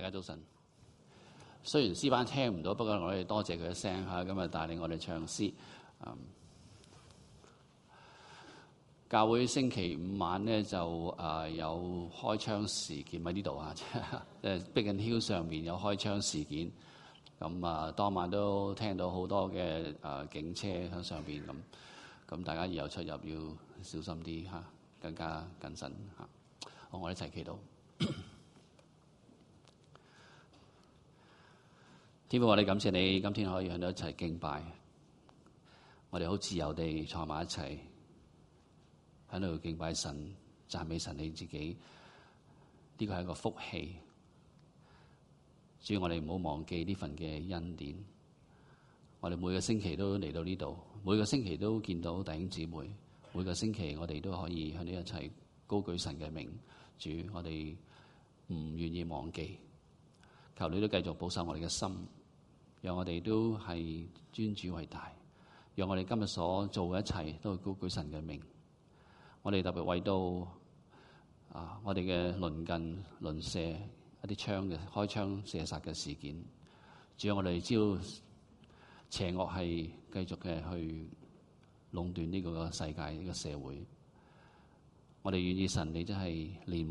家早晨。雖然詩班聽唔到，不過我哋多謝佢嘅聲嚇，今日帶領我哋唱詩。教會星期五晚咧就有開槍事件喺呢度啊，即係Biggin Hill上面有開槍事件。咁當晚都聽到好多嘅警車喺上邊咁大家以後出入要小心啲嚇，更加謹慎嚇。好，我哋一齊祈禱。天父，我哋感謝你，今天可以喺度一齊敬拜。我哋好自由地坐埋一齊喺度敬拜神、讚美神你自己。呢個係一個福氣。主要我哋唔好忘記呢份嘅恩典。我哋每個星期都嚟到呢度，每個星期都見到弟兄姊妹，每個星期我哋都可以喺呢一齊高舉神嘅名。主，我哋唔願意忘記，求你都繼續保守我哋嘅心。讓我哋都係尊主為大，讓我哋今日所做嘅一切都係高舉神嘅名。我哋特別為到我哋嘅鄰近鄰舍一啲開槍射殺嘅事件，主要我哋知道邪惡係繼續嘅去壟斷呢個世界呢個社會。我哋願意神你真係憐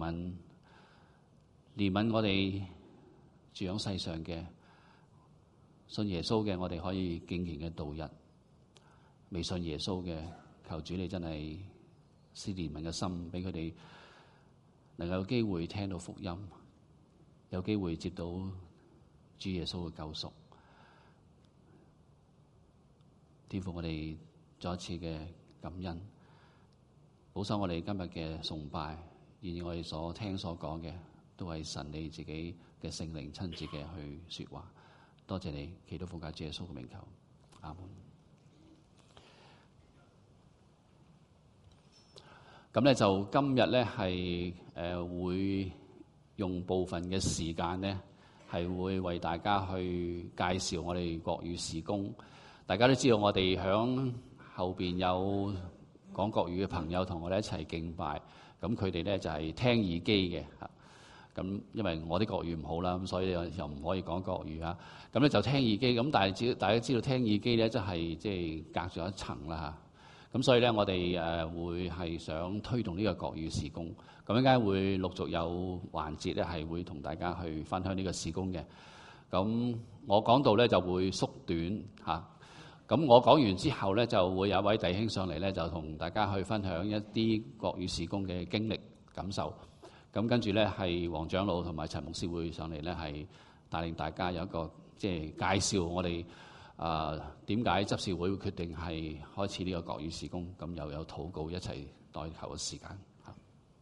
憫我哋住喺世上嘅信耶穌嘅，我哋可以敬虔嘅度日；未信耶穌嘅，求主你真係施憐憫嘅心，俾佢哋能夠有機會聽到福音，有機會接到主耶穌嘅救贖。天父，我哋再一次嘅感恩，保守我哋今日嘅崇拜，願意我哋所聽所講嘅都係神你自己嘅聖靈親自嘅去說話。多謝你，祈禱奉靠主耶穌嘅名求，阿門。咁咧就今日咧係會用部分嘅時間咧係會為大家去介紹我哋國語事工。大家都知道我哋響後邊有講國語嘅朋友同我哋一齊敬拜，咁佢哋咧就係聽耳機嘅嚇。咁因為我啲國語唔好啦，咁所以又唔可以講國語啊。咁咧就聽耳機，咁但係大家知道聽耳機咧，即係隔咗一層啦嚇。咁所以咧，我哋會係想推動呢個國語事工。咁陣間會陸續有環節咧，係會同大家去分享呢個事工嘅。咁我講到咧就會縮短嚇。咁我講完之後咧，就會有一位弟兄上嚟咧，就同大家去分享一啲國語事工嘅經歷感受。咁跟住咧，係黃長老同埋陳牧師會上嚟咧，係帶領大家有一個介紹我哋點解執事會決定係開始呢個國語事工。咁又有禱告一齊代求嘅時間嚇。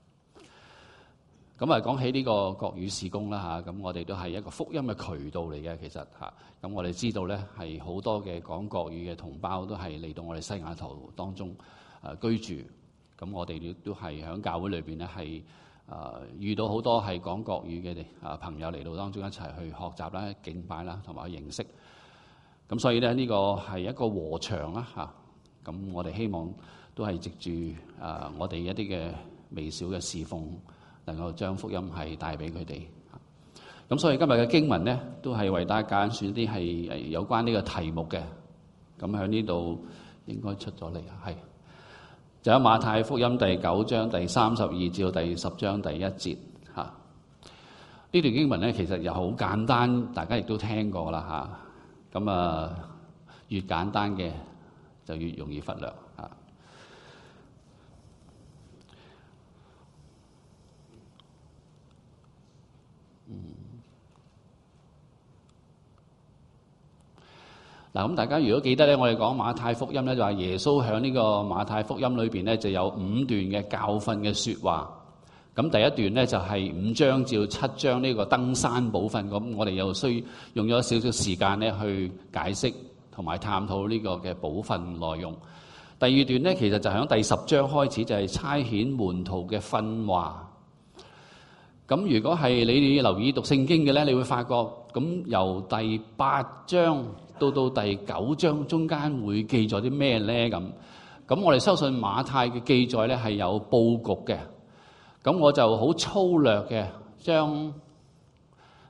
咁講起呢個國語事工啦嚇，咁我哋都係一個福音嘅渠道嚟嘅，其實嚇。咁我哋知道咧，係好多嘅講國語嘅同胞都係嚟到我哋西雅圖當中居住。咁我哋都係喺教會裏邊咧係遇到好多係講國語嘅朋友嚟到當中一齊去學習啦、敬拜啦，同埋認識。咁所以咧，呢個係一個禾場啦嚇。咁我哋希望都係藉住我哋一啲嘅微小嘅侍奉，能夠將福音係帶俾佢哋。咁所以今日嘅經文咧，都係為大家揀選啲係有關呢個題目嘅。咁喺呢度應該出咗嚟啊，係。就喺馬太福音第9章第32至到第10章第1節嚇。呢段經文咧，其實又好簡單，大家亦都聽過啦嚇。咁越簡單嘅就越容易忽略嚇。嗱，咁大家如果記得咧，我哋講馬太福音咧，就話耶穌喺呢個馬太福音裏邊咧，就有5段嘅教訓嘅説話。咁第一段咧就係5章至7章呢個登山寶訓。咁我哋又需要用咗少少時間咧去解釋同埋探討呢個嘅寶訓內容。第二段咧，其實就喺第10章開始，就係差遣門徒嘅訓話。咁如果係你留意讀聖經嘅咧，你會發覺咁由第8章到第9章中間會記載啲咩咧？咁我哋相信馬太嘅記載咧係有佈局嘅。咁我就好粗略嘅將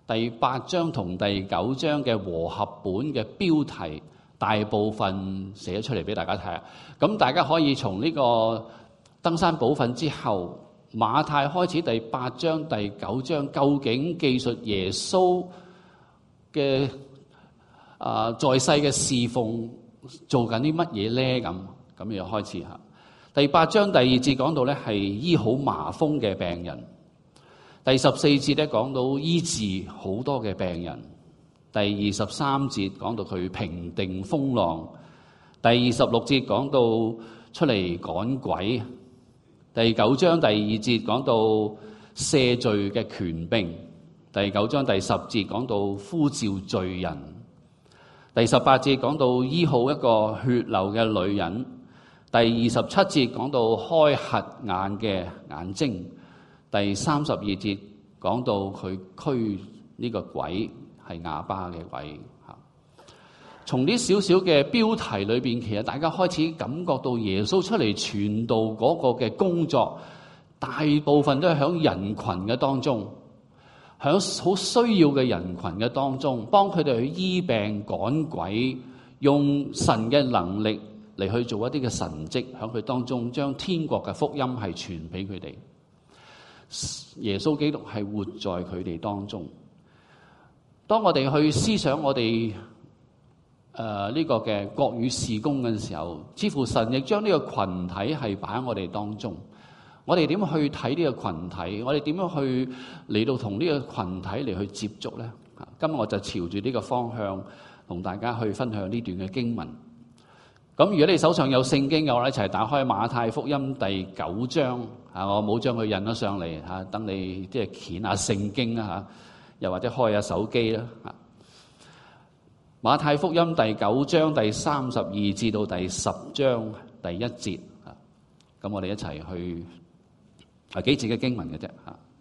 第8章同第9章嘅和合本嘅標題，大部分寫出嚟俾大家睇下。咁大家可以從呢個登山寶訓之後，馬太開始第8章、第9章，究竟記述耶穌嘅在世嘅侍奉做緊啲乜嘢咧？咁又開始嚇。第8章第2節講到咧係醫好麻風嘅病人，第14節咧講到醫治好多嘅病人，第23節講到佢平定風浪，第26節講到出嚟趕鬼，第9章第2節講到赦罪嘅權柄，第9章第10節講到呼召罪人，第18節講到醫好一個血流嘅女人，第27節講到開瞎眼嘅眼睛，第32節講到佢驅呢個鬼係啞巴嘅鬼。從呢少少嘅標題裏邊，其實大家開始感覺到耶穌出嚟傳道嗰個嘅工作，大部分都係喺人群嘅當中，喺好需要嘅人群嘅當中，幫佢哋去醫病趕鬼，用神嘅能力嚟去做一啲嘅神蹟，喺佢當中將天國嘅福音係傳俾佢哋。耶穌基督係活在佢哋當中。當我哋去思想我哋呢個嘅國語事工嘅時候，似乎神亦將呢個群體係擺喺我哋當中。我哋點去睇呢個群體？我哋點樣去嚟到同呢個群體嚟去接觸呢？今日我就朝住呢個方向同大家去分享呢段嘅經文。咁如果你手上有聖經嘅話，一齊打開馬太福音第9章。我冇將佢印咗上嚟，等你即係掀下聖經啦，又或者開下手機啦。馬太福音第9章第32至到第10章第1節。咁我哋一齊去幾節嘅經文嘅啫。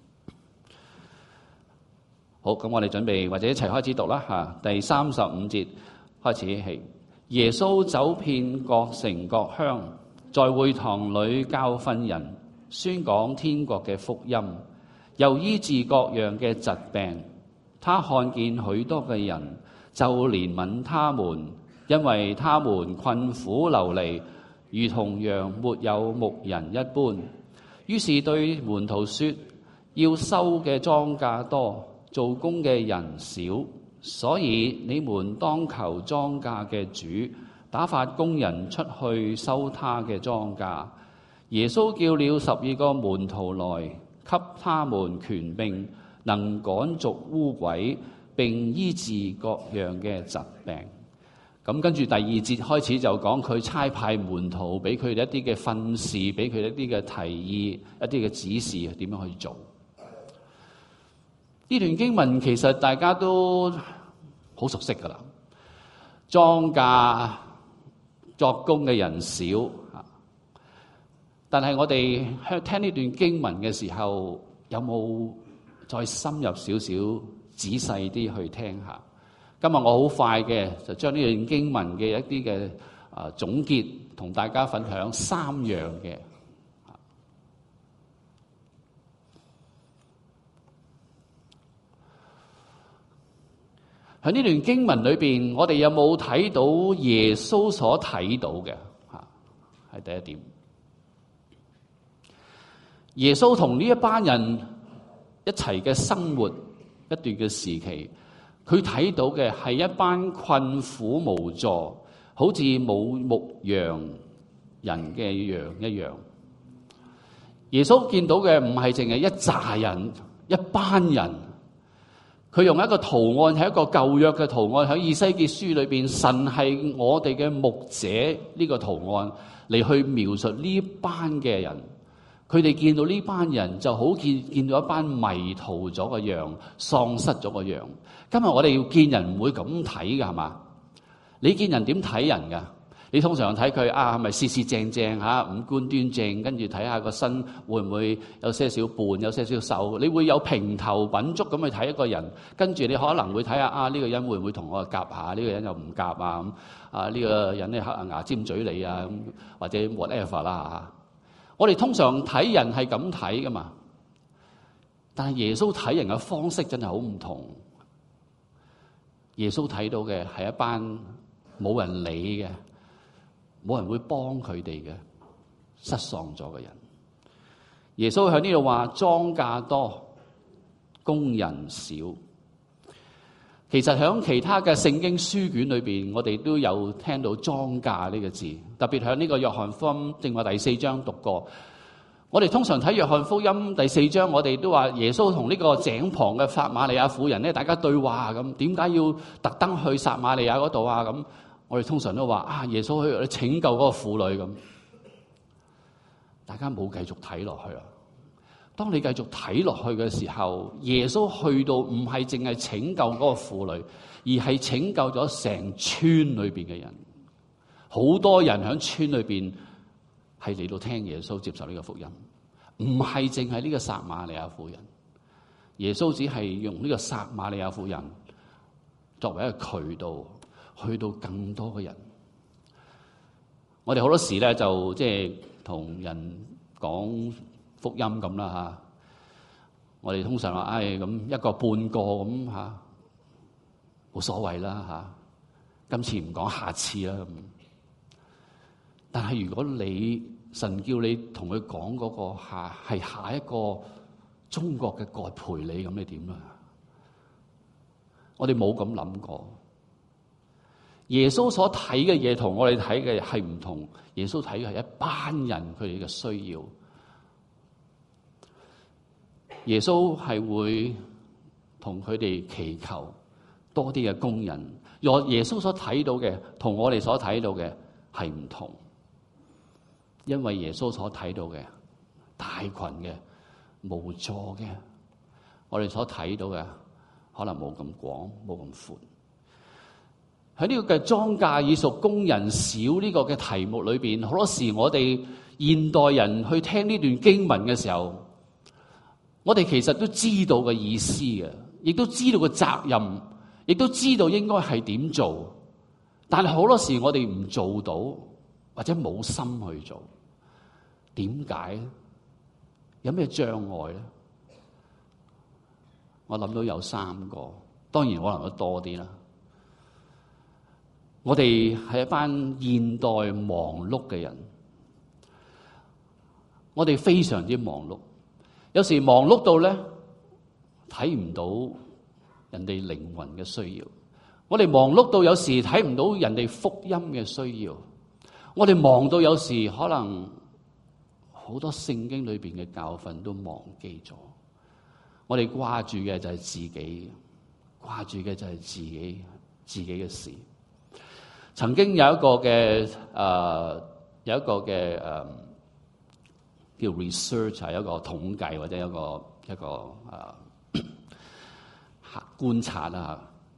好，咁我哋準備或者一齊開始讀啦。第35節開始係耶穌走遍各城各鄉，在會堂裏教訓人，宣講天國嘅福音，又醫治各樣嘅疾病。他看見許多嘅人，就憐憫他們，因為他們困苦流離，如同羊沒有牧人一般。於是對門徒說：要收嘅莊稼多，做工嘅人少，所以你們當求莊稼嘅主打發工人出去收他嘅莊稼。耶穌叫了12個門徒來，給他們權柄，能趕逐污鬼，並醫治各樣嘅疾病。咁跟住第2節開始就講佢差派門徒，俾佢哋一啲嘅訓示，俾佢哋一啲嘅提議，一啲嘅指示點樣去做。呢段經文其實大家都好熟悉噶啦，莊稼作工嘅人少，但係我哋聽呢段經文嘅時候，有冇再深入少少、仔細啲去聽下？今日我好快嘅就將呢段經文嘅一啲嘅總結，同大家分享3樣嘅。喺呢段經文裏邊，我哋有冇睇到耶穌所睇到嘅？係第一點。耶穌同呢一班人一齊嘅生活一段嘅時期，佢睇到嘅係一班困苦無助，好似冇牧羊人嘅羊一樣。耶穌見到嘅唔係淨係一紮人、一班人，佢用一個圖案，係一個舊約嘅圖案，喺以西結書裏邊，神係我哋嘅牧者呢個圖案嚟去描述呢班嘅人。佢哋見到呢班人就好見到一班迷途咗嘅羊，喪失咗嘅羊。今日我哋要見人唔會咁睇噶，係嘛？你見人點睇人噶？你通常睇佢係咪四四正正嚇，五官端正，跟住睇下個身會唔會有些少胖，有些少瘦。你會有評頭品足咁去睇一個人，跟住你可能會睇下呢個人會唔會同我夾下，呢個人又唔夾啊咁呢個人咧牙尖嘴利啊咁，或者 whatever 啦。我哋通常睇人係咁睇噶嘛，但係耶穌睇人嘅方式真係好唔同耶穌睇到嘅係一班冇人理嘅，冇人會幫佢哋嘅失喪咗嘅人。耶穌喺呢度話莊稼多，工人少。其實喺其他嘅聖經書卷裏邊，我哋都有聽到莊稼呢個字，特別喺呢個約翰福音正話第4章讀過。我哋通常睇約翰福音第4章，我哋都話耶穌同呢個井旁嘅撒瑪利亞婦人咧，大家對話咁，點解要特登去撒瑪利亞嗰度啊？咁我哋通常都話啊，耶穌去拯救嗰個婦女咁。大家冇繼續睇落去啊！當你繼續睇落去嘅時候，耶穌去到唔係淨係拯救嗰個婦女，而係拯救咗成村裏邊嘅人。好多人喺村裏邊係嚟到聽耶穌接受呢個福音，唔係淨係呢個撒瑪利亞婦人。耶穌只係用呢個撒瑪利亞婦人作為一個渠道，去到更多嘅人。我哋好多時咧就即係同人講福音咁啦吓，我哋通常話，咁一個半個咁吓，冇所謂啦吓，今次唔講，下次啦咁。但係如果你神叫你同佢講嗰個係下一個中國嘅葛培理，咁你點啊？我哋冇咁諗過。耶穌所睇嘅嘢同我哋睇嘅係唔同。耶穌睇嘅係一班人佢哋嘅需要。耶穌係會同佢哋祈求多啲嘅工人。耶穌所睇到嘅同我哋所睇到嘅係唔同，因為耶穌所睇到嘅大群嘅無助嘅，我哋所睇到嘅可能冇咁廣，冇咁闊。喺呢個嘅莊稼已熟，工人少呢個嘅題目裏邊，好多時我哋現代人去聽呢段經文嘅時候，我哋其實都知道嘅意思嘅，亦都知道個責任，亦都知道應該係點做，但係好多時我哋唔做到，或者冇心去做。點解？有咩障礙咧？我諗到有3個，當然可能都多啲啦。我哋係一班現代忙碌嘅人，我哋非常之忙碌，有時忙碌到咧睇唔到人哋靈魂嘅需要，我哋忙碌到有時睇唔到人哋福音嘅需要，我哋忙到有時可能好多聖經裏邊嘅教訓都忘記咗，我哋掛住嘅就係自己，掛住嘅就係自己嘅事。曾經有一個嘅叫 research， 係一個統計或者一個觀察啦。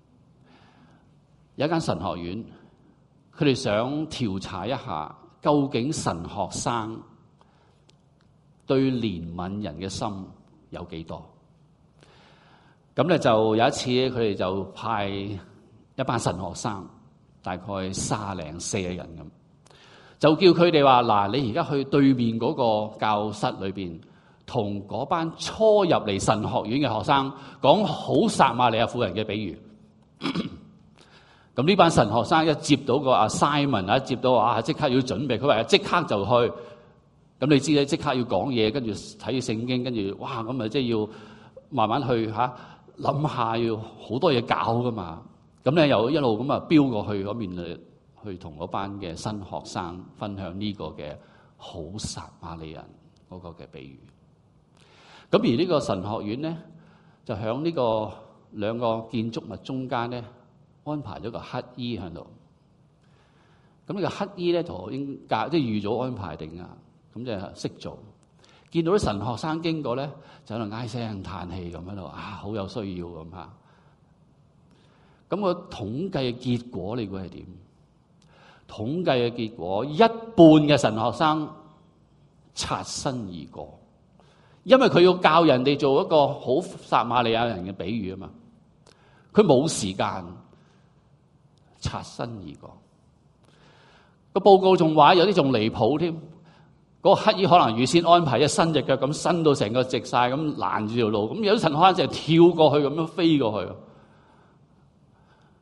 有一間神學院，佢哋想調查一下究竟神學生對憐憫人嘅心有幾多。咁咧就有一次，佢哋就派一班神學生，大概30零40人咁，就叫佢哋話：嗱，你而家去對面嗰個教室裏邊，同嗰班初入嚟神學院嘅學生講好撒瑪利亞婦人嘅比喻。咁呢班神學生一接到個 assignment， 一接到即刻要準備，佢話即刻就去。咁你知咧，即刻要講嘢，跟住睇聖經，跟住哇咁啊，即係要慢慢去諗下，要好多嘢搞噶嘛。咁咧又一路咁啊飆過去嗰邊去同嗰班嘅新學生分享呢個嘅好撒瑪利人嗰個嘅比喻。咁而呢個神學院咧，就喺呢個2個建築物中間咧安排咗個乞衣喺度。咁呢個乞衣咧就應即係預早安排定啊，咁就識做。見到啲神學生經過咧，就喺度唉聲嘆氣咁喺度好有需要咁嚇。咁個統計嘅結果你估係點？統計嘅結果，一半嘅神學生擦身而過，因為佢要教人哋做一個好撒瑪利亞人嘅比喻啊嘛，佢冇時間擦身而過。個報告仲話有啲仲離譜添，嗰個乞兒可能預先安排一伸隻腳咁伸到成個直晒咁攔住條路，咁有啲神學生就係跳過去咁樣飛過去。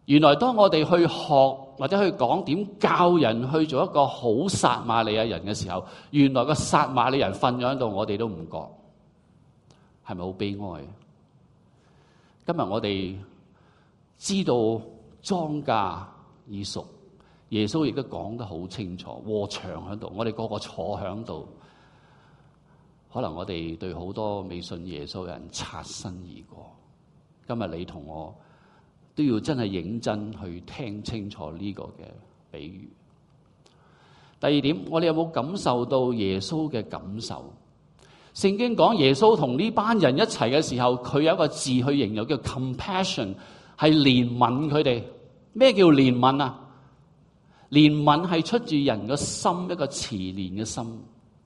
原來當我哋去學或者去講點教人去做一個好撒瑪利亞人嘅時候，原來個撒瑪利亞人瞓咗喺度，我哋都唔覺，係咪好悲哀？今日我哋知道莊稼已熟，耶穌亦都講得好清楚，禾場喺度，我哋個個坐喺度，可能我哋對好多未信耶穌嘅人擦身而過。今日你同我都要真係認真去聽清楚呢個嘅比喻。第二點，我哋有冇感受到耶穌嘅感受？聖經講耶穌同呢班人一齊嘅時候，佢有一個字去形容叫 compassion， 係憐憫佢哋。咩叫憐憫啊？憐憫係出自人嘅心，一個慈憐嘅心。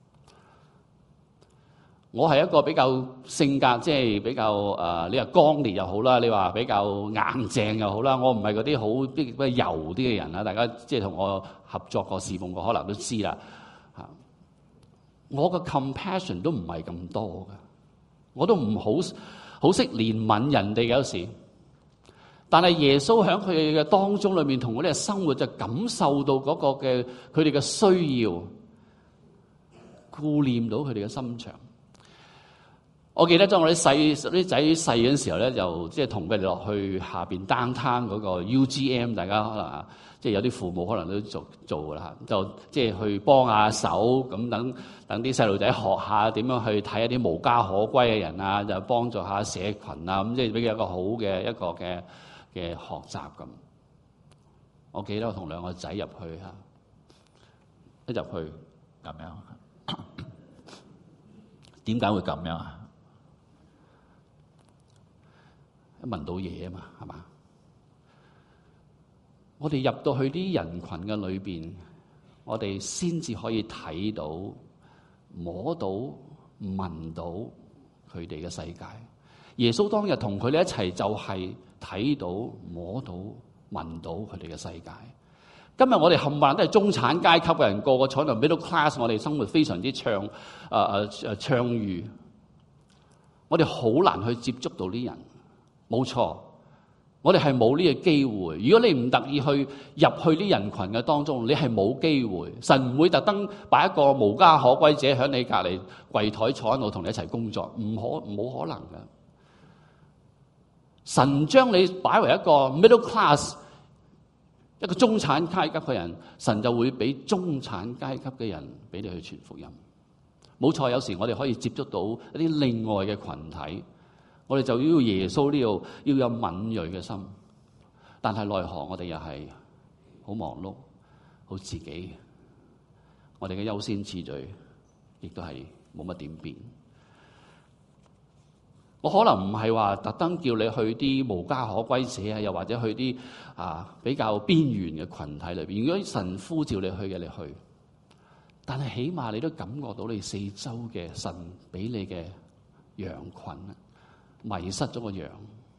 我係一個比較性格即係比較你話剛烈又好啦，你話比較硬淨又好啦，我唔係嗰啲好比較柔啲嘅人啦。大家即係同我合作過侍奉過，可能都知啦。我個 compassion 都唔係咁多嘅，我都唔好識憐憫人哋有時。但係耶穌喺佢哋嘅當中裏面，同我哋嘅生活就感受到嗰個嘅佢哋嘅需要，顧念到佢哋嘅心腸。我記得當我啲仔細嘅時候咧，就即係同佢哋落去下邊 downtown 嗰個 UGM， 大家可能即係有啲父母可能都做啦，就即係去幫下手咁，等啲細路仔學下點樣去睇一啲無家可歸嘅人啊，就幫助下社群啊，咁即係俾佢一個好嘅一個嘅學習咁。我記得我同兩個仔入去一入去咁樣，點解會咁樣啊？聞到嘢啊嘛，係嘛？我哋入到去啲人群嘅裏邊，我哋先至可以睇到、摸到、聞到佢哋嘅世界。耶穌當日同佢哋一齊，就係睇到、摸到、聞到佢哋嘅世界。今日我哋冚唪唥都係中產階級嘅人，個個坐喺度 middle class， 我哋生活非常之暢裕，我哋好難去接觸到啲人。冇錯，我哋係冇呢個機會。如果你唔特意去入去啲人群嘅當中，你係冇機會。神唔會特登擺一個無家可歸者喺你隔離櫃台坐喺度同你一齊工作，冇可能嘅。神將你擺為一個 middle class， 一個中產階級嘅人，神就會俾中產階級嘅人俾你去傳福音。冇錯，有時我哋可以接觸到一啲另外嘅群體。我哋就要耶穌呢度要有敏銳嘅心，但係奈何我哋又係好忙碌，好自己。我哋嘅優先次序亦都係冇乜點變。我可能唔係話特登叫你去啲無家可歸者啊，又或者去啲比較邊緣嘅群體裏邊。如果神呼召你去嘅，你去。但係起碼你都感覺到你四周嘅神俾你嘅羊群啊。迷失咗個羊。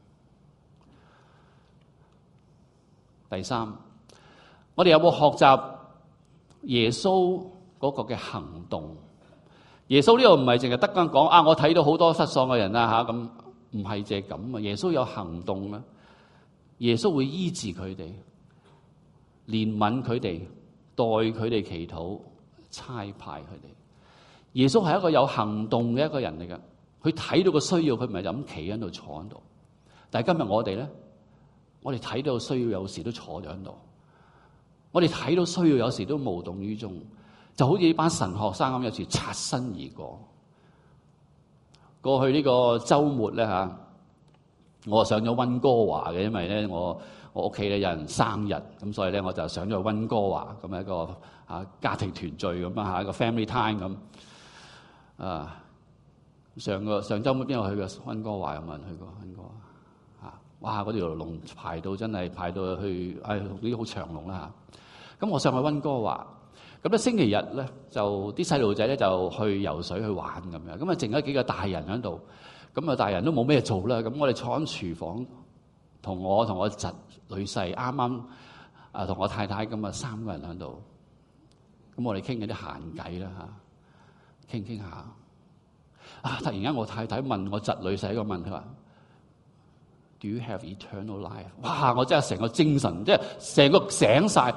第三，我哋有冇學習耶穌嗰個嘅行動？耶穌呢度唔係淨係得咁講我睇到好多失喪嘅人啊嚇，咁唔係淨係咁啊！耶穌有行動啊！耶穌會醫治佢哋，憐憫佢哋，代佢哋祈禱，差派佢哋。耶穌係一個有行動嘅一個人嚟㗎。佢睇到個需要，佢唔係就咁企喺度坐喺度。但係今日我哋咧，我哋睇到個需要，有時都坐咗喺度。我哋睇到需要，有時都無動於衷，就好似呢班神學生咁，有時擦身而過。過去呢個週末咧我上咗溫哥華嘅，因為咧我屋企咧有人生日，咁所以咧我就上咗去溫哥華，咁一個家庭團聚咁一個 family time 咁上週末邊有去過溫哥華？有冇人去過溫哥華？哇！嗰條龍排到真係排到去，啲好長龍啦嚇。咁我上去溫哥華，咁咧星期日咧就啲細路仔咧就去游水去玩咁樣，咁啊剩咗幾個大人喺度，咁啊大人都冇咩做啦，咁我哋坐喺廚房，同我侄女婿啱啱同我太太咁啊三個人喺度，咁我哋傾緊啲閒偈啦嚇，傾下。突然間我太太問我侄女婿一個問題，佢話： Do you have eternal life？ 哇！我真係成個精神，即係成個醒晒。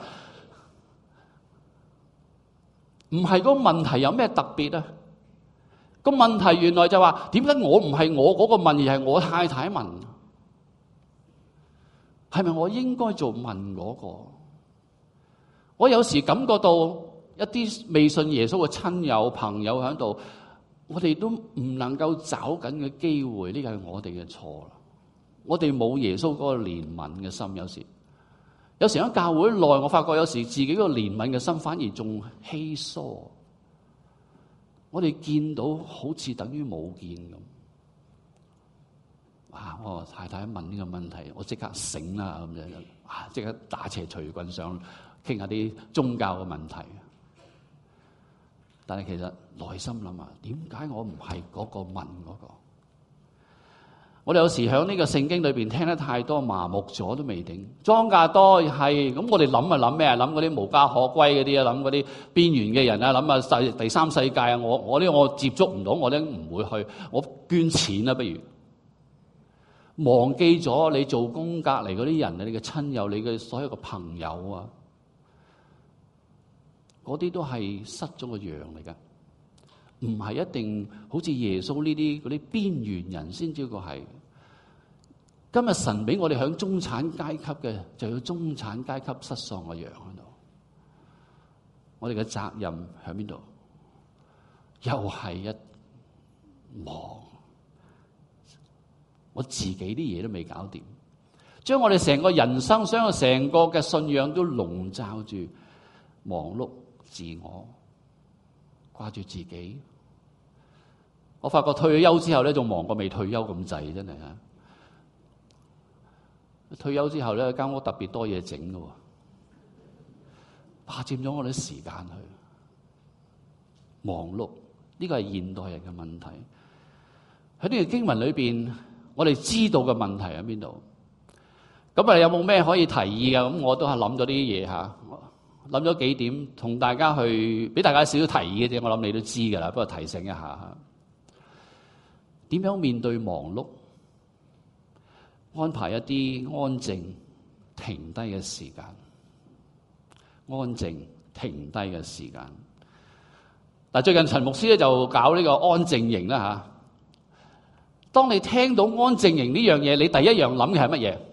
唔係個問題有咩特別啊？個問題原來就話點解我唔係我嗰個問，而係我太太問？係咪我應該做問嗰個？我有時感覺到一啲未信耶穌嘅親友朋友喺度，我哋都唔能夠找緊嘅機會，呢個係我哋嘅錯啦。我哋冇耶穌嗰個憐憫嘅心，有時喺教會內，我發覺有時自己個憐憫嘅心反而仲稀疏。我哋見到好似等於冇見咁。我太太問呢個問題，我即刻醒啦咁樣，即刻打斜隨棍上傾下啲宗教嘅問題。但係其實內心諗下，點解我唔係嗰個問嗰個？我哋有時喺呢個聖經裏邊聽得太多，麻木咗都未定。莊稼多係咁，我哋諗咩啊？諗嗰啲無家可歸嗰啲啊，諗嗰啲邊緣嘅人啊，諗下第三世界啊。我接觸唔到，我都唔會去。我捐錢啦，不如忘記咗你做工隔離嗰啲人啊，你嘅親友，你嘅所有嘅朋友啊，嗰啲都係失咗個羊嚟噶。唔係一定好似耶穌呢啲嗰啲邊緣人先知個係。今日神俾我哋響中產階級嘅，就要中產階級失喪嘅羊喺度。我哋嘅責任喺邊度？又係一忙，我自己啲嘢都未搞掂，將我哋成個人生，將我成個嘅信仰都籠罩住忙碌、自我、掛住自己。我發覺退咗休之後咧，仲忙過未退休咁滯，真係啊！退休之後咧，間屋特別多嘢整㗎喎，佔咗我哋時間去忙碌。呢個係現代人嘅問題。喺呢個經文裏邊，我哋知道嘅問題喺邊度？咁有冇咩可以提議嘅？咁我都係諗咗啲嘢嚇，諗咗幾點，同大家去俾大家少少提議嘅啫。我諗你都知㗎啦，不過提醒一下嚇。點樣面對忙碌？安排一啲安靜停低嘅時間，安靜停低嘅時間。嗱，最近陳牧師咧就搞呢個安靜營啦嚇。當你聽到安靜營呢樣嘢，你第一樣諗嘅係乜嘢？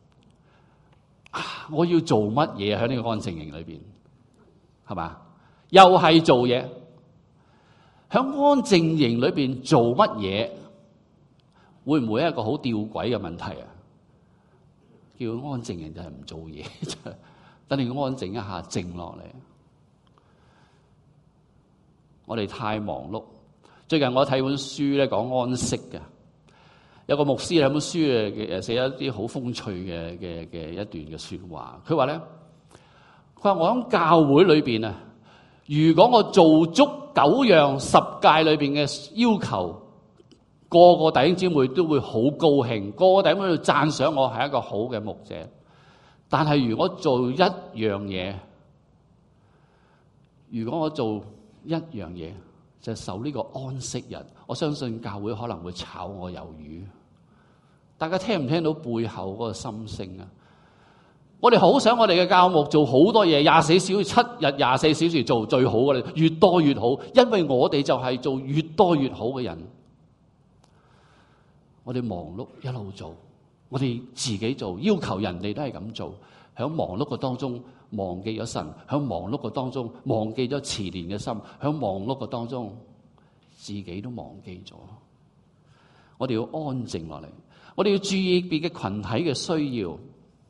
我要做乜嘢喺呢個安靜營裏邊？係嘛？又係做嘢。喺安靜營裏邊做乜嘢？會唔會係一個好吊詭嘅問題啊？叫安靜營就係唔做嘢，等你安靜一下，靜落嚟。我哋太忙碌。最近我睇本書咧，講安息嘅，有個牧師喺本書誒寫一啲好風趣嘅一段嘅說話。佢話咧，佢話我喺教會裏邊啊，如果我做足9樣10誡裏邊嘅要求，個個弟兄姊妹都會好高興，個個弟兄姊妹都讚賞我係一個好嘅牧者。但係如果做一樣嘢，就受呢個安息日，我相信教會可能會炒我魷魚。大家聽唔聽到背後嗰個心聲啊？我哋好想我哋嘅教牧做好多嘢，24小時7日24小時做最好嘅，越多越好，因為我哋就係做越多越好嘅人。我哋忙碌一路做，我哋自己做，要求人哋都係咁做。喺忙碌嘅當中忘記咗神，喺忙碌嘅當中忘記咗慈憐嘅心，喺忙碌嘅當中自己都忘記咗。我哋要安靜落嚟，我哋要注意別嘅群體嘅需要。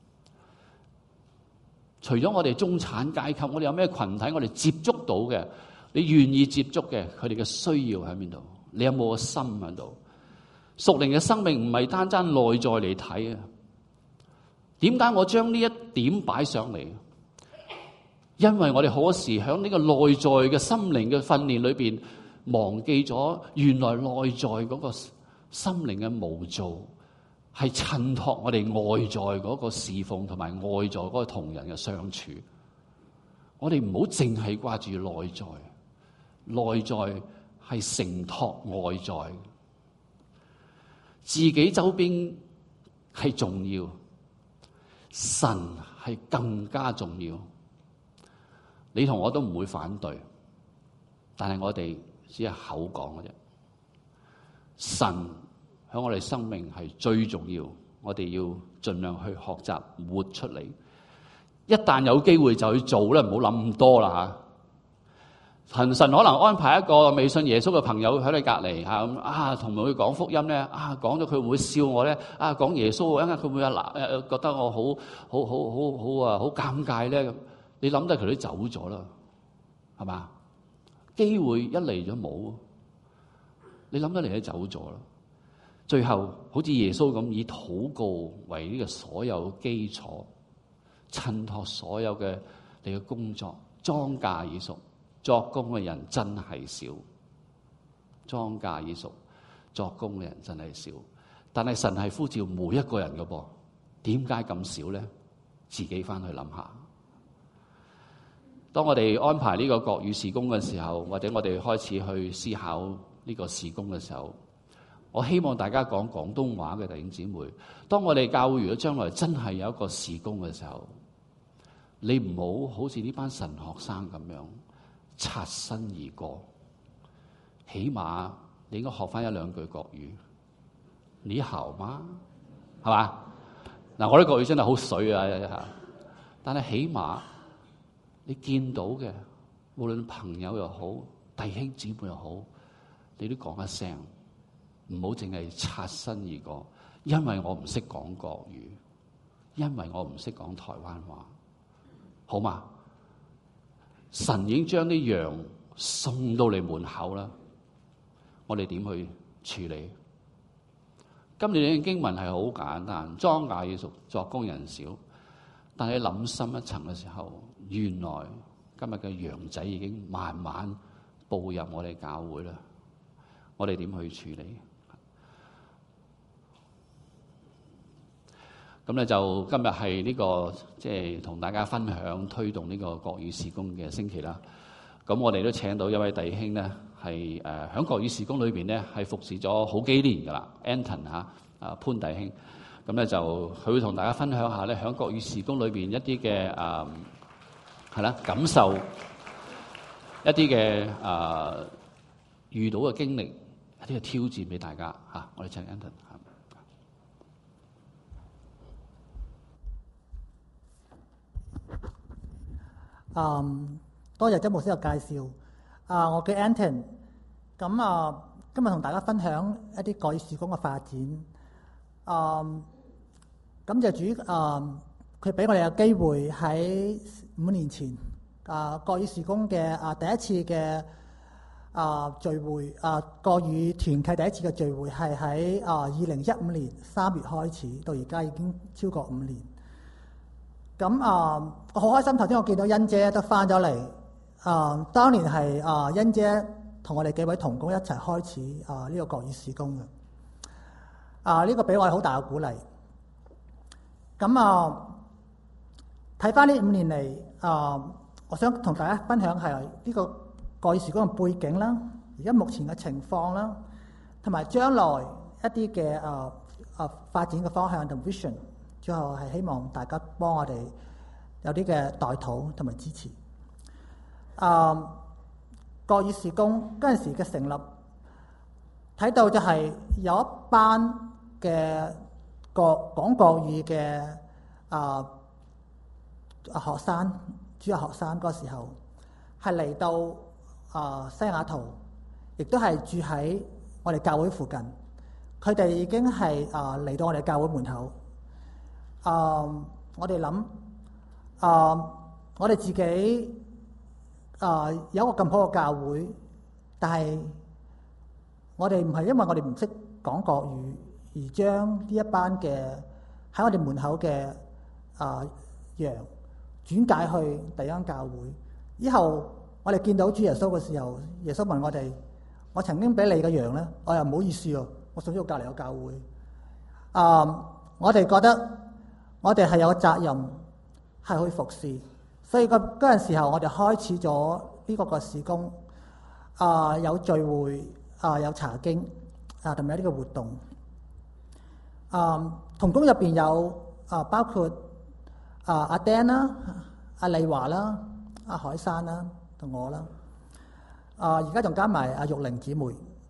除咗我哋中產階級，我哋有咩群體我哋接觸到嘅，你願意接觸嘅，佢哋嘅需要喺邊度？你有冇個心喺度？屬靈嘅生命唔係單單內在嚟睇啊！點解我將呢一點擺上嚟？因為我哋好多時喺呢個內在嘅心靈嘅訓練裏邊，忘記咗原來內在嗰個心靈嘅無造係襯托我哋外在嗰個侍奉同埋外在嗰個同人嘅相處。我哋唔好淨係掛住內在，內在係承托外在。自己周邊係重要，神係更加重要。你同我都唔會反對，但係我哋只係口講嘅啫。神喺我哋生命係最重要，我哋要盡量去學習活出嚟。一旦有機會就去做咧，唔好諗咁多啦嚇。神可能安排一個未信耶穌嘅朋友喺你隔離嚇，咁同佢講福音咧，講咗佢會唔會笑我咧？講耶穌，一陣佢會覺得我好尷尬咧。你諗得佢都走咗啦，係嘛？機會一嚟咗冇，你諗得嚟都走咗啦。最後好似耶穌咁，以禱告為呢個所有基礎，襯托所有嘅你嘅工作，莊稼已熟，作工嘅人真係少。莊稼已熟，作工嘅人真係少。但係神係呼召每一個人嘅噃，點解咁少咧？自己翻去諗下。當我哋安排呢個國語事工嘅時候，或者我哋開始去思考呢個事工嘅時候，我希望大家講廣東話嘅弟兄姊妹，當我哋教會如果將來真係有一個事工嘅時候，你唔好似呢班神學生咁樣擦身而過，起碼你應該學翻一兩句國語。你好嗎？係嘛？嗱，我啲國語真係好水啊！但係起碼你見到嘅，無論朋友又好，弟兄姊妹又好，你都講一聲，唔好淨係擦身而過。因為我唔識講國語，因為我唔識講台灣話，好嘛？神已經將啲羊送到你門口啦，我哋點去處理？今年嘅經文係好簡單，莊稼已熟，作工人少。但係諗深一層嘅時候，原來今日嘅羊仔已經慢慢步入我哋教會啦。我哋點去處理？咁咧就今日係呢個即係同大家分享推動呢個國語事工嘅星期啦。咁我哋都請到一位弟兄咧，係喺國語事工裏邊咧係服侍咗好幾年噶啦 ，Anton 潘弟兄。咁咧就佢會同大家分享下咧，喺國語事工裏邊一啲嘅感受，一啲嘅遇到嘅經歷，一啲嘅挑戰俾大家嚇。我哋請 Anton 多謝周牧師嘅介紹。我叫 Anton， 咁今日同大家分享一啲國語事工嘅發展。感謝主，佢俾我哋有機會喺5年前，國語事工嘅第一次嘅聚會，國語團契第一次嘅聚會係喺2015年3月開始，到而家已經超過5年。咁我好開心，頭先我見到欣姐都翻咗嚟。當年係欣姐同我哋幾位同工一齊開始呢個國語事工嘅。呢個俾我哋好大嘅鼓勵。咁睇翻呢5年嚟，我想同大家分享係呢個國語事工嘅背景啦，而家目前嘅情況啦，同埋將來一啲嘅發展嘅方向同 vision。最後係希望大家幫我哋有啲嘅代禱同埋支持。國語事工嗰陣時嘅成立，睇到就係有一班嘅講國語嘅學生，主要學生嗰時候係嚟到西雅圖，亦都係住喺我哋教會附近。佢哋已經係嚟到我哋教會門口。我哋諗，我哋自己有一個咁好嘅教會，但係我哋唔係因為我哋唔識講國語而將呢一班嘅喺我哋門口嘅羊轉介去第一間教會。以後我哋見到主耶穌嘅時候，耶穌問我哋：我曾經俾你嘅羊咧，我又唔好意思喎，我送咗隔離嘅教會。我哋覺得我哋係有責任係去服侍，所以嗰陣時候我哋開始咗呢個事工，有聚會，有查經，同埋有呢個活動。 同工入邊有包括阿 Dan 啦、阿麗華啦、阿海山啦同我啦。而家仲加埋阿玉玲姊妹。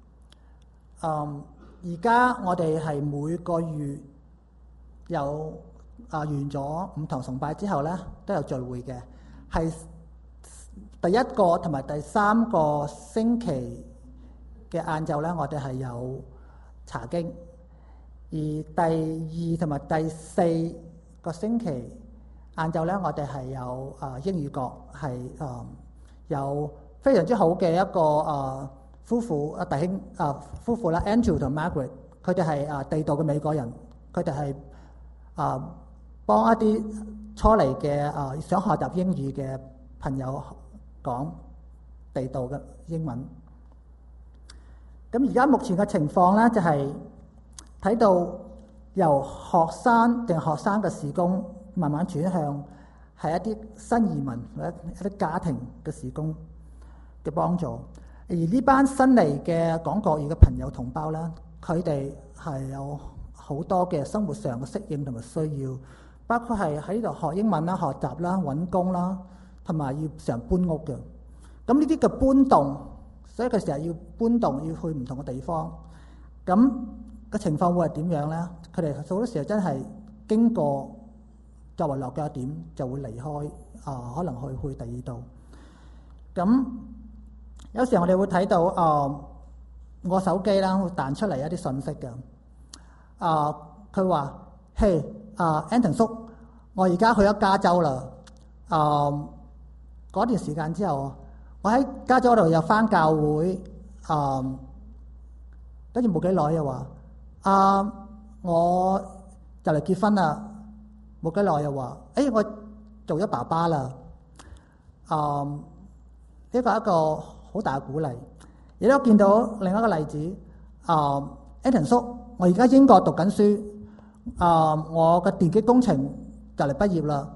而家我哋係每個月有完咗5堂崇拜之後咧，都有聚會嘅，係第一個同埋第3個星期嘅晏晝咧，我哋係有查經；而第2同埋第4個星期晏晝咧，我哋係有英語角，係有非常之好嘅一個夫婦弟兄夫婦啦 ，Andrew 同 Margaret， 佢哋係地道嘅美國人，佢哋係幫一啲初嚟嘅想學習英語嘅朋友講地道嘅英文。咁而家目前嘅情況咧，就係睇到由學生嘅事工慢慢轉向係一啲新移民或者一啲家庭嘅事工嘅幫助。而呢班新嚟嘅講國語嘅朋友同胞咧，佢哋係有好多嘅生活上嘅適應同埋需要，包括係喺呢度學英文啦、學習啦、揾工啦，同埋要成日搬屋嘅。咁呢啲嘅搬動，所以佢成日要搬動，要去唔同嘅地方。咁個情況會係點樣咧？佢哋好多時候真係經過作為落腳點，就會離開可能去第二度。咁有時候我哋會睇到我手機啦會彈出嚟一啲信息嘅。佢話：嘿，Anton 叔，我而家去咗加州啦。嗰段時間之後，我喺加州度又返教會。跟住冇幾耐又話：我就嚟結婚啦。冇幾耐又話：我做咗爸爸啦。呢個係一個好大嘅鼓勵。亦都見到另一個例子，Anton 叔，我而家英國讀緊書，我嘅電機工程就嚟畢業啦，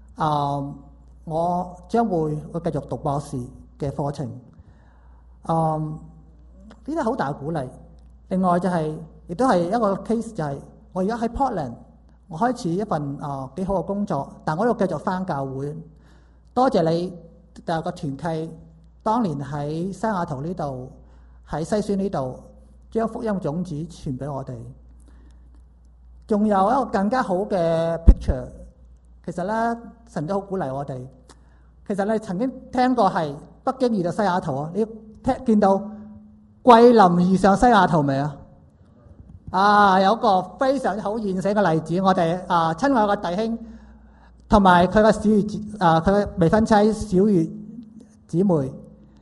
我將會繼續讀博士嘅課程。呢啲係好大嘅鼓勵。另外就係、亦都係一個 case， 就係我而家喺 Portland， 我開始一份幾好嘅工作，但我喺度繼續返教會。多謝你個團契。當年喺西雅圖呢度，喺西宣呢度，將福音種子傳俾我哋。仲有一個更加好嘅 picture， 其實咧神都好鼓勵我哋。其實你曾經聽過係北京遇到西雅圖啊？你見到桂林遇上西雅圖未啊？有一個非常之好現成嘅例子，我哋親愛嘅弟兄同埋佢嘅小月佢嘅未婚妻小月姊妹。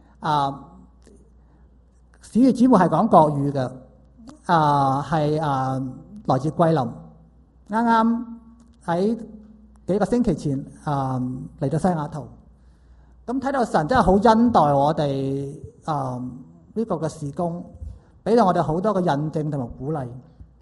小月姊妹係講國語嘅，係來自桂林，啱啱喺幾個星期前嚟到西雅圖。咁睇到神真係好恩待我哋呢個嘅事工，俾到我哋好多嘅印證同埋鼓勵。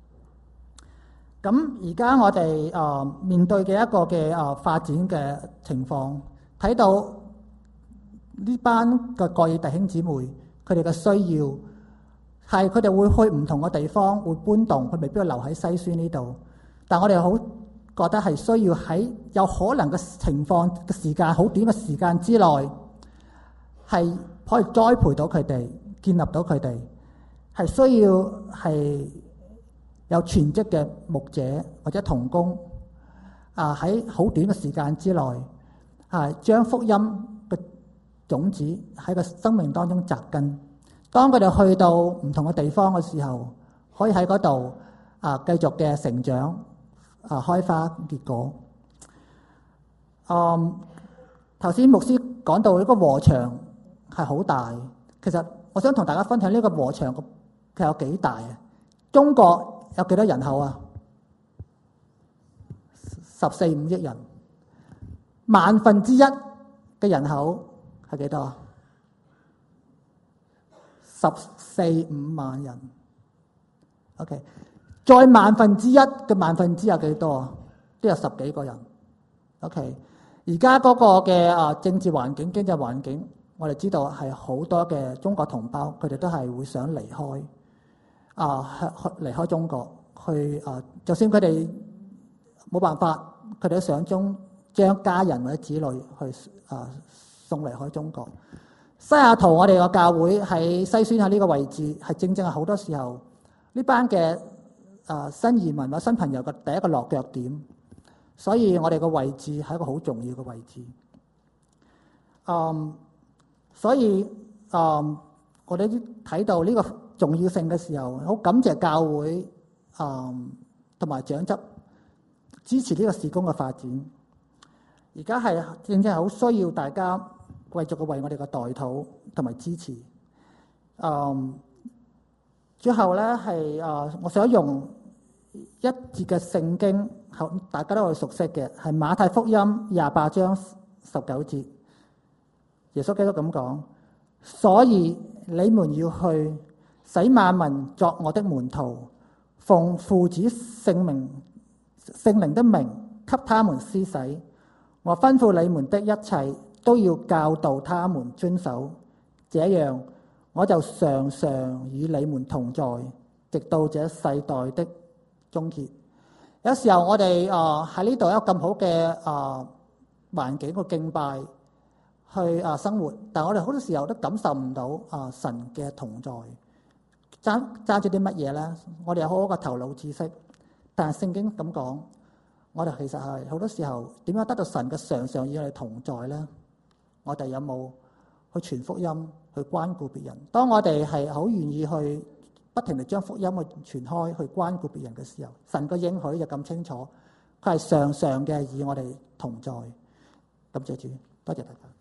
咁而家我哋面對嘅一個嘅發展嘅情況，睇到呢班嘅國語弟兄姊妹，佢哋嘅需要係佢哋會去唔同嘅地方，會搬動，佢未必要留喺西宣呢度。但我哋好覺得係需要喺有可能嘅情況嘅時間，好短嘅時間之內，係可以栽培到佢哋，建立到佢哋，係需要係有全職嘅牧者或者同工喺好短嘅時間之內，將福音嘅種子喺個生命當中扎根。當佢哋去到唔同嘅地方嘅時候，可以喺嗰度繼續嘅成長，開花結果。頭先牧師講到呢個禾場係好大，其實我想同大家分享呢個禾場佢有幾大啊？中國有幾多人口啊？14-15億人，1/1000嘅人口係幾多啊？14-15萬人。OK， 再1/1000嘅1/1000有幾多啊？都有10幾個人。OK， 而家嗰個嘅政治環境、經濟環境，我哋知道係好多嘅中國同胞，佢哋都係會想離開，離開中國， 去就算佢哋冇辦法，佢哋都想將家人或者子女去送離開中國。西雅圖我哋個教會喺西宣喺呢個位置，係正係好多時候呢班嘅新移民或者新朋友嘅第一個落腳點，所以我哋個位置係一個好重要嘅位置。所以我哋睇到呢個重要性嘅時候，好感謝教會同埋長執支持呢個事工嘅發展。而家係正係好需要大家繼續嘅為我哋嘅代禱同埋支持。最後咧係我想用一節嘅聖經，大家都會熟悉嘅，係馬太福音28章19節。耶穌基督咁講：所以你們要去，使萬民作我的門徒，奉父子聖靈的名給他們施洗。我吩咐你們的一切都要教導他們遵守，這樣我就常常與你們同在，直到這世代的終結。有時候我哋喺呢度有咁好嘅環境去敬拜，去生活，但我哋好多時候都感受唔到神嘅同在。揸住啲乜嘢咧？我哋有好好嘅頭腦知識，但係聖經咁講，我哋其實係好多時候點樣得到神嘅常常與我哋同在咧？我哋有冇去傳福音、去關顧別人？當我哋係好願意去不停地將福音去傳開、去關顧別人嘅時候，神嘅應許就咁清楚，佢係常常嘅與我哋同在。感謝主，多謝大家。